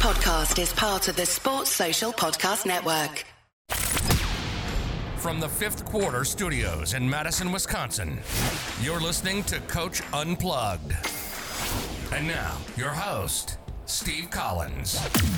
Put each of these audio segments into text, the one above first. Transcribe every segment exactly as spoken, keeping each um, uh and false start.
podcast is part of the Sports Social Podcast Network. From the Fifth Quarter Studios in Madison, Wisconsin, you're listening to Coach Unplugged. And now, your host, Steve Collins.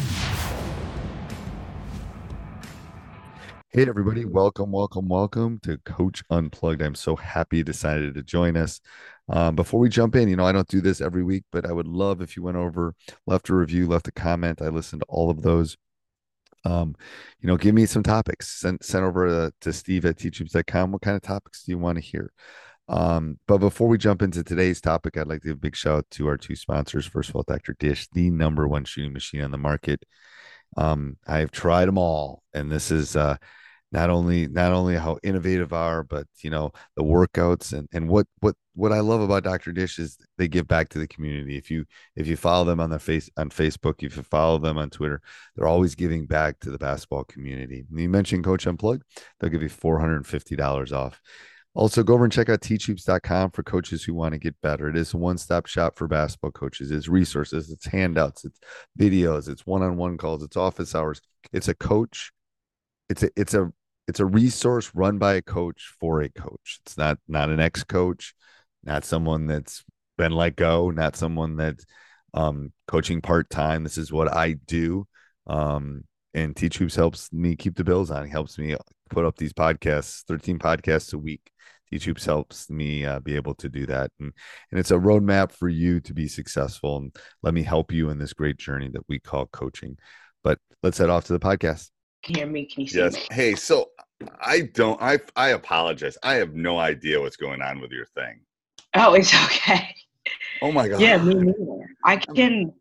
Hey, everybody. Welcome, welcome, welcome to Coach Unplugged. I'm so happy you decided to join us. Um, before we jump in, you know, I don't do this every week, but I would love if you went over, left a review, left a comment. I listen to all of those. Um, you know, give me some topics. Send, send over uh, to Steve at teach hoops dot com. What kind of topics do you want to hear? Um, but before we jump into today's topic, I'd like to give a big shout out to our two sponsors. First of all, Doctor Dish, the number one shooting machine on the market. Um, I've tried them all, and this is uh, not only not only how innovative are, but you know, the workouts and and what what what I love about Doctor Dish is they give back to the community. If you if you follow them on their face on Facebook, if you follow them on Twitter, they're always giving back to the basketball community. And you mentioned Coach Unplugged, they'll give you four hundred fifty dollars off. Also, go over and check out teach hoops dot com for coaches who want to get better. It is a one-stop shop for basketball coaches. It's resources, it's handouts, it's videos, it's one-on-one calls, it's office hours. It's a coach. It's a it's a it's a resource run by a coach for a coach. It's not not an ex-coach, not someone that's been let go, not someone that's um, coaching part-time. This is what I do. Um, and Teach Hoops helps me keep the bills on. It helps me put up these podcasts, thirteen podcasts a week. Teach Hoops helps me uh, be able to do that. And, and it's a roadmap for you to be successful. And let me help you in this great journey that we call coaching. But let's head off to the podcast. Can you hear me? Can you see Yes. me? Hey, so I don't, I, I apologize. I have no idea what's going on with your thing. Oh, it's okay. Oh my God. Yeah, me neither. I can.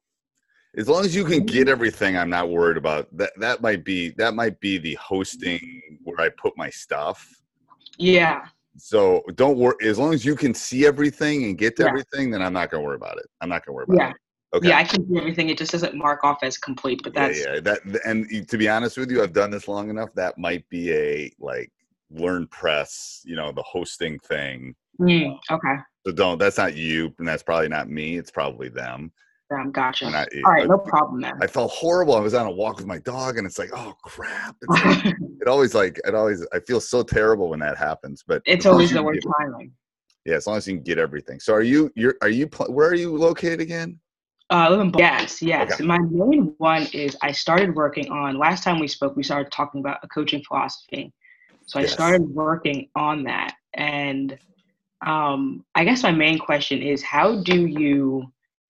As long as you can get everything, I'm not worried about that. That might be, that might be the hosting where I put my stuff. Yeah. So don't worry. As long as you can see everything and get to Yeah. everything, then I'm not going to worry about it. I'm not going to worry about Yeah. it. Okay. Yeah, I can see everything. It just doesn't mark off as complete, but that's yeah, yeah. That, and to be honest with you, I've done this long enough. That might be a like LearnPress, you know, the hosting thing. Mm, okay. So don't, that's not you, and that's probably not me. It's probably them. Um, gotcha. And I, All right, I, no problem then. I felt horrible. I was on a walk with my dog, and it's like, oh crap! It's like, it always like it always. I feel so terrible when that happens. But It's as long always as you the can worst get- timing. Yeah, as long as you can get everything. So are you? You're are you? pl- Where are you located again? Uh, I live in Bo- yes, yes. Okay. My main one is I started working on. Last time we spoke, we started talking about a coaching philosophy. So I Yes. started working on that, and um, I guess my main question is, how do you?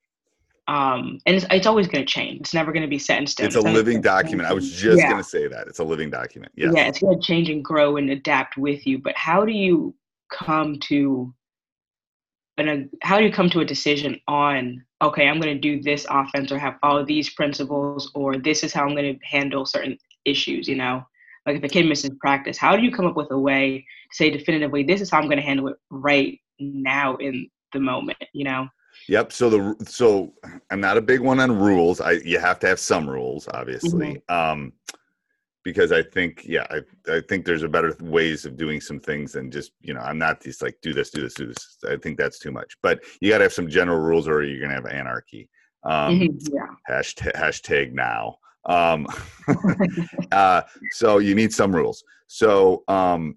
Um, and it's, it's always going to change. It's never going to be set in stone. It's a never living gonna document. I was change. just Yeah. gonna say that it's a living document. Yes. Yeah, it's going to change and grow and adapt with you. But how do you come to an, how do you come to a decision on, okay, I'm going to do this offense or have follow these principles, or this is how I'm going to handle certain issues, you know? Like if a kid misses practice, how do you come up with a way to say definitively, this is how I'm going to handle it right now in the moment, you know? Yep. So the so I'm not a big one on rules. I you have to have some rules, obviously, um, because I think yeah, I I think there's a better ways of doing some things than just you know I'm not just like do this, do this, do this. I think that's too much. But you got to have some general rules, or you're gonna have anarchy. Um, Mhm, yeah. hashtag hashtag now. Um, uh, so you need some rules. So um,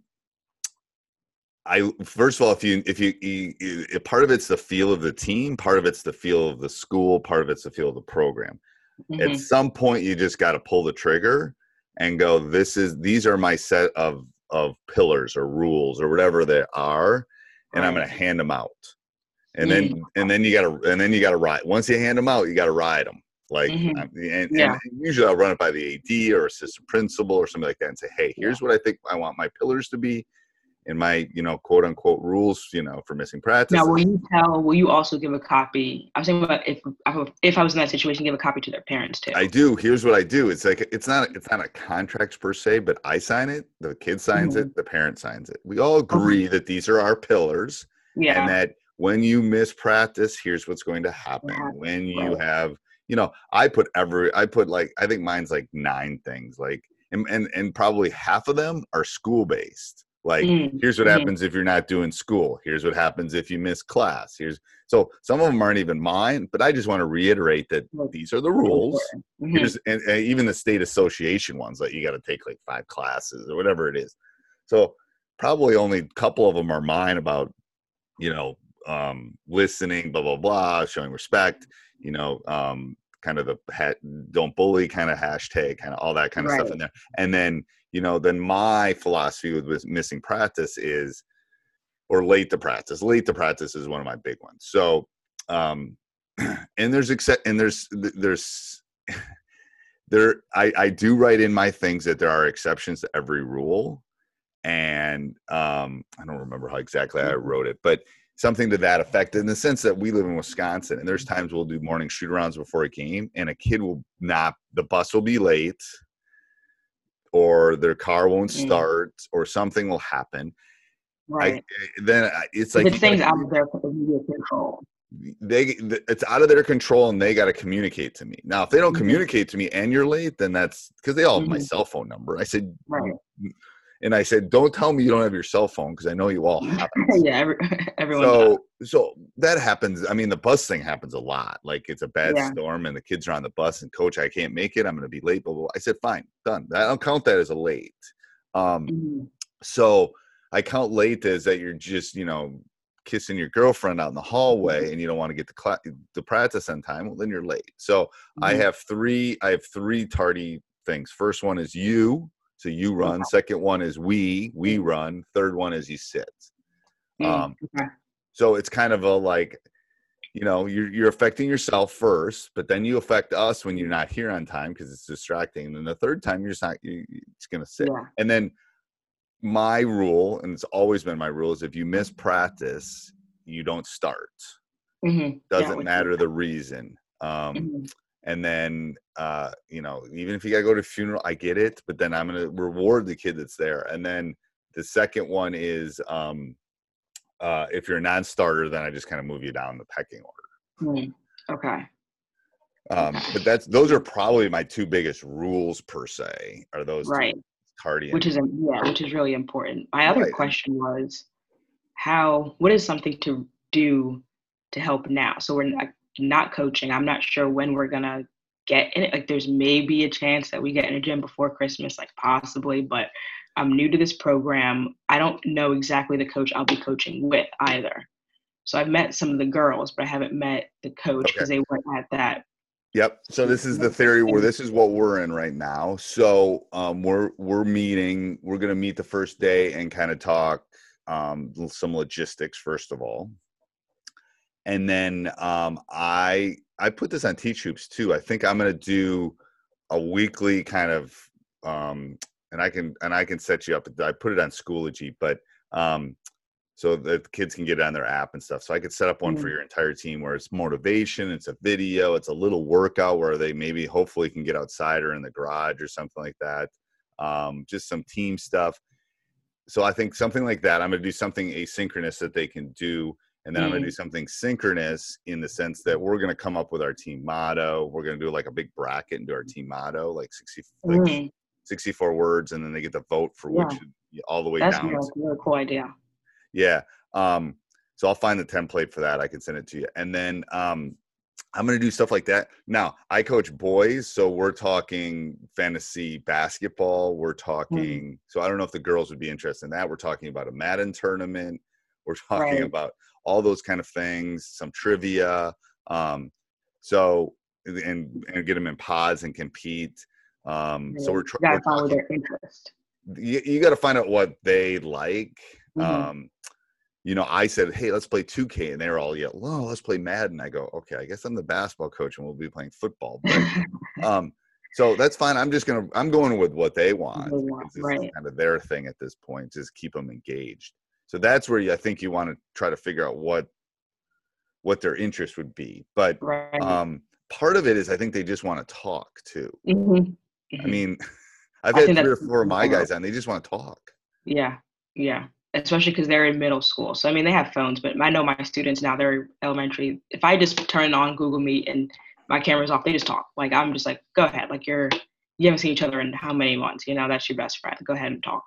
I first of all, if you if you, you, you part of it's the feel of the team, part of it's the feel of the school, part of it's the feel of the program. At Mhm. some point, you just got to pull the trigger and go. This is these are my set of of pillars or rules or whatever they are, and I'm going to hand them out. And then Mm. and then you got to and then you got to ride. Once you hand them out, you got to ride them. Like Mhm. um, and, Yeah. and usually I'll run it by the A D or assistant principal or something like that and say, hey, here's what I think I want my pillars to be. In my, you know, quote unquote rules, you know, for missing practice. Now, will you tell? Will you also give a copy? I'm saying about if if I was in that situation, give a copy to their parents too. I do. Here's what I do. It's like it's not it's not a contract per se, but I sign it. The kid signs Mhm. it. The parent signs it. We all agree that these are our pillars, Yeah. and that when you miss practice, here's what's going to happen. Yeah. When you Right. have, you know, I put every I put like I think mine's like nine things, like and and, and probably half of them are school based. Like, Mm-hmm. here's what Mm-hmm. happens if you're not doing school. Here's what happens if you miss class. Here's so some of them aren't even mine, but I just want to reiterate that these are the rules. Mm-hmm. Here's and, and even the state association ones that you got to take like five classes or whatever it is. So probably only a couple of them are mine about, you know, um, listening, blah, blah, blah, showing respect, you know, um, kind of the ha- don't bully kind of hashtag, kind of all that kind of Right. stuff in there. And then, you know, then my philosophy with, with missing practice is, or late to practice. Late to practice is one of my big ones. So, um, and there's except, and there's, there's, there, I, I do write in my things that there are exceptions to every rule. And um, I don't remember how exactly I wrote it, but something to that effect, in the sense that we live in Wisconsin, and there's times we'll do morning shoot arounds before a game, and a kid will not, the bus will be late, or their car won't start, mm. or something will happen. Right. I, then it's like it's things out of their immediate control. They, it's out of their control, and they got to communicate to me. Now, if they don't mm-hmm. communicate to me and you're late, then that's because they all have mm-hmm. my cell phone number. I said, right. And I said, don't tell me you don't have your cell phone, because I know you all have it. Yeah, every, everyone so, does. So that happens. I mean, the bus thing happens a lot. Like, it's a bad yeah. storm and the kids are on the bus and, coach, I can't make it. I'm going to be late. Blah, blah, blah. I said, fine, done. I don't count that as a late. Um, mm-hmm. So I count late as that you're just, you know, kissing your girlfriend out in the hallway mm-hmm. and you don't want to get to, cl- to practice on time. Well, then you're late. So mm-hmm. I have three, I have three tardy things. First one is you. So you run. Second one is we, we run. Third one is you sit. Um, okay. So it's kind of a like, you know, you're you're affecting yourself first, but then you affect us when you're not here on time because it's distracting. And then the third time you're just not, you're just going to sit. Yeah. And then my rule, and it's always been my rule, is if you miss practice, you don't start. Mm-hmm. Doesn't yeah, matter the reason. Um, mm-hmm. And then, uh, you know, even if you got to go to a funeral, I get it, but then I'm going to reward the kid that's there. And then the second one is um, uh, if you're a non-starter, then I just kind of move you down the pecking order. Mm, okay. Um, but that's, those are probably my two biggest rules per se, are those right. two, tardy. Which is, yeah, which is really important. My other right. question was how, what is something to do to help now? So we're not, not coaching. I'm not sure when we're going to get in it. Like, there's maybe a chance that we get in a gym before Christmas, like possibly, but I'm new to this program. I don't know exactly the coach I'll be coaching with either. So I've met some of the girls, but I haven't met the coach because okay. they weren't at that. Yep. So this is the theory where this is what we're in right now. So um, we're, we're meeting, we're going to meet the first day and kind of talk um, some logistics, first of all. And then um, I I put this on Teach Hoops too. I think I'm going to do a weekly kind of, um, and I can and I can set you up. I put it on Schoology, but um, so that kids can get it on their app and stuff. So I could set up one mm-hmm. for your entire team where it's motivation, it's a video, it's a little workout where they maybe hopefully can get outside or in the garage or something like that. Um, just some team stuff. So I think something like that. I'm going to do something asynchronous that they can do. And then mm. I'm going to do something synchronous in the sense that we're going to come up with our team motto. We're going to do like a big bracket and do our team motto, like sixty, mm. like sixty-four words, and then they get to vote for yeah. which all the way That's down. That's a really cool idea. Yeah. Um, so I'll find the template for that. I can send it to you. And then um, I'm going to do stuff like that. Now, I coach boys, so we're talking fantasy basketball. We're talking mm. – so I don't know if the girls would be interested in that. We're talking about a Madden tournament. We're talking right. about – all those kind of things, some trivia. Um, so, and, and get them in pods and compete. Um, yeah, so we're, tr- you gotta we're follow their interest. You, you got to find out what they like. Mm-hmm. Um, you know, I said, hey, let's play two K. And they were all, yeah, well, let's play Madden. I go, okay, I guess I'm the basketball coach and we'll be playing football. But, um, so that's fine. I'm just going to, I'm going with what they want. They want this right. is kind of their thing at this point, just keep them engaged. So that's where you, I think you want to try to figure out what what their interest would be. But right. um, part of it is I think they just want to talk too. Mm-hmm. Mm-hmm. I mean, I've had three or four of my guys on. They just want to talk. Yeah, yeah. Especially because they're in middle school. So, I mean, they have phones, but I know my students now, they're elementary. If I just turn on Google Meet and my camera's off, they just talk. Like, I'm just like, go ahead. Like, you're, you haven't seen each other in how many months? You know, that's your best friend. Go ahead and talk.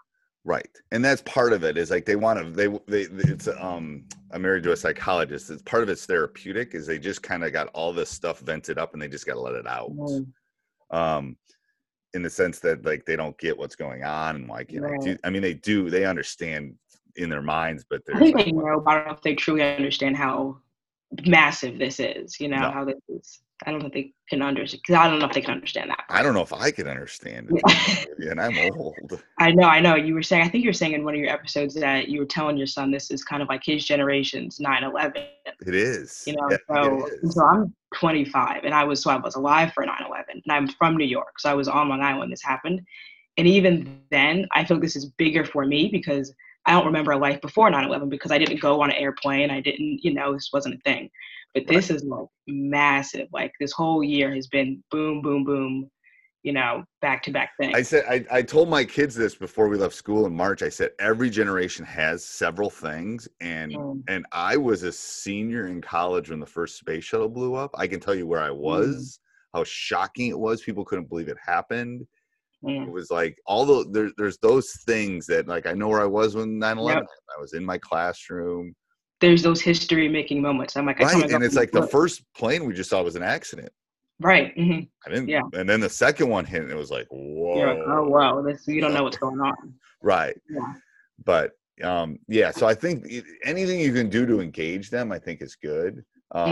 Right. And that's part of it is like they want to, they, they, it's, um, I'm married to a psychologist. It's part of it's therapeutic is they just kind of got all this stuff vented up and they just got to let it out. Mm. Um, in the sense that like, they don't get what's going on and why can't right. I do, I mean, they do, they understand in their minds, but I think like, they know, but I don't know if they truly understand how massive this is, you know, no. how this is. I don't think they can understand because I don't know if they can understand that. I don't know if I can understand it. Yeah. And I'm old. I know, I know. You were saying, I think you were saying in one of your episodes that you were telling your son this is kind of like his generation's nine eleven. It is. You know, yeah, so, so I'm twenty-five and I was, so I was alive for nine eleven and I'm from New York. So I was on Long Island when this happened. And even then, I feel like this is bigger for me because I don't remember a life before nine eleven because I didn't go on an airplane. I didn't, you know, this wasn't a thing. But this right. is like massive. Like this whole year has been boom, boom, boom, you know, back to back things. I said, I, I told my kids this before we left school in March. I said, every generation has several things. And, mm. and I was a senior in college when the first space shuttle blew up. I can tell you where I was, mm. how shocking it was. People couldn't believe it happened. Mm. It was like all the, there, there's those things that like, I know where I was when nine eleven, yep. I was in my classroom. There's those history making moments. I'm like, I right. And it's like the first plane we just saw was an accident. Right. Mm-hmm. I didn't, yeah. And then the second one hit and it was like, whoa. You're like, oh, wow. This, you don't know what's going on. Right. Yeah. But um, yeah, so I think anything you can do to engage them, I think is good. Um,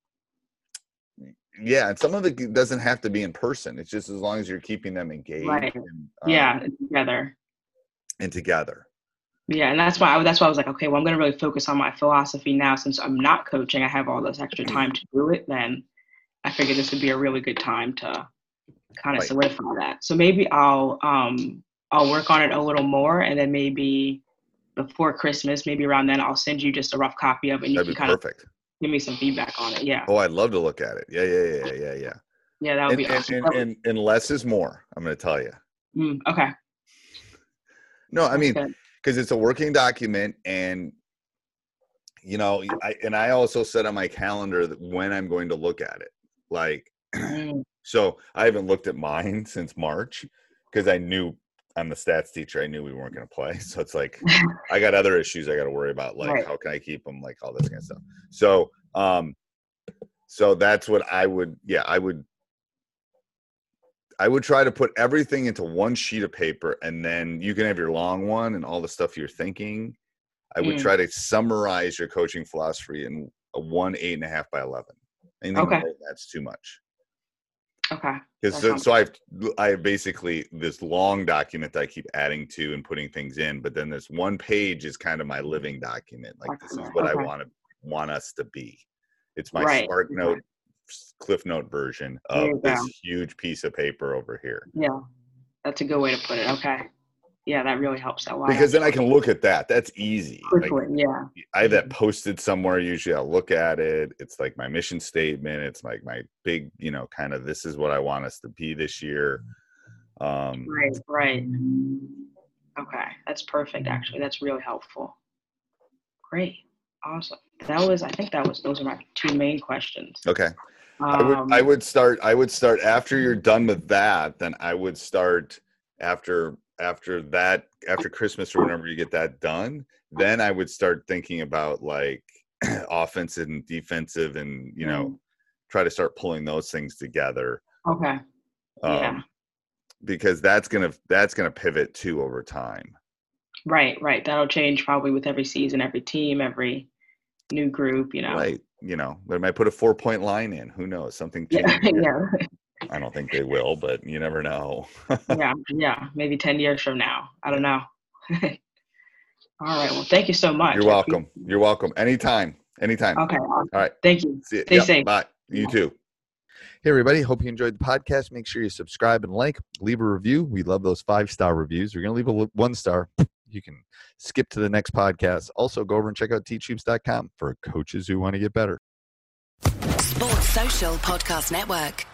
mm-hmm. Yeah. And some of it doesn't have to be in person. It's just as long as you're keeping them engaged. Right. And, um, yeah. Together. And together. Yeah, and that's why I, that's why I was like, okay, well, I'm going to really focus on my philosophy now since I'm not coaching. I have all this extra time to do it. Then I figured this would be a really good time to kind of right. solidify that. So maybe I'll um I'll work on it a little more, and then maybe before Christmas, maybe around then, I'll send you just a rough copy of it, and you That'd can kind perfect. of give me some feedback on it. Yeah. Oh, I'd love to look at it. Yeah, yeah, yeah, yeah, yeah. Yeah, that would and, be awesome. And, and, and less is more. I'm going to tell you. Mm, okay. No, I mean. Because it's a working document and, you know, I, and I also set on my calendar that when I'm going to look at it. Like, so I haven't looked at mine since March because I knew I'm the stats teacher. I knew we weren't going to play. So it's like, I got other issues I got to worry about. Like, right. how can I keep them? Like all this kind of stuff. So, um, so that's what I would, yeah, I would. I would try to put everything into one sheet of paper and then you can have your long one and all the stuff you're thinking. I would mm. try to summarize your coaching philosophy in a one, eight and a half by eleven. Anything okay. more, that's too much. Okay. Because so, so I've, I have basically this long document that I keep adding to and putting things in, but then this one page is kind of my living document. Like this is what okay. I want to want us to be. It's my right. Spark Note. Okay. Cliff Note version of this huge piece of paper over here. Yeah, that's a good way to put it. Okay. Yeah, that really helps a lot. Because then I can look at that. That's easy. Quickly, like, yeah. I have that posted somewhere. Usually I'll look at it. It's like my mission statement. It's like my big, you know, kind of this is what I want us to be this year. Um, right, right. Okay, that's perfect, actually. That's really helpful. Great. Awesome. That was, I think that was, those are my two main questions. Okay. Um, I would, I would start, I would start after you're done with that, then I would start after, after that, after Christmas or whenever you get that done, then I would start thinking about like offensive and defensive and, you know, mm. try to start pulling those things together. Okay. Um, yeah. Because that's going to, that's going to pivot too over time. Right, right. That'll change probably with every season, every team, every new group, you know. Right. You know, they might put a four point line in. Who knows? Something changes. Yeah, yeah. I don't think they will, but you never know. yeah, yeah. Maybe ten years from now. I don't know. All right. Well, thank you so much. You're welcome. You're welcome. Anytime. Anytime. Okay. Awesome. All right. Thank you. See you. Stay yep, safe. Bye. You Bye. too. Hey, everybody. Hope you enjoyed the podcast. Make sure you subscribe and like. Leave a review. We love those five-star reviews. We're going to leave a one star. You can skip to the next podcast. Also, go over and check out teach hoops dot com for coaches who want to get better. Sports Social Podcast Network.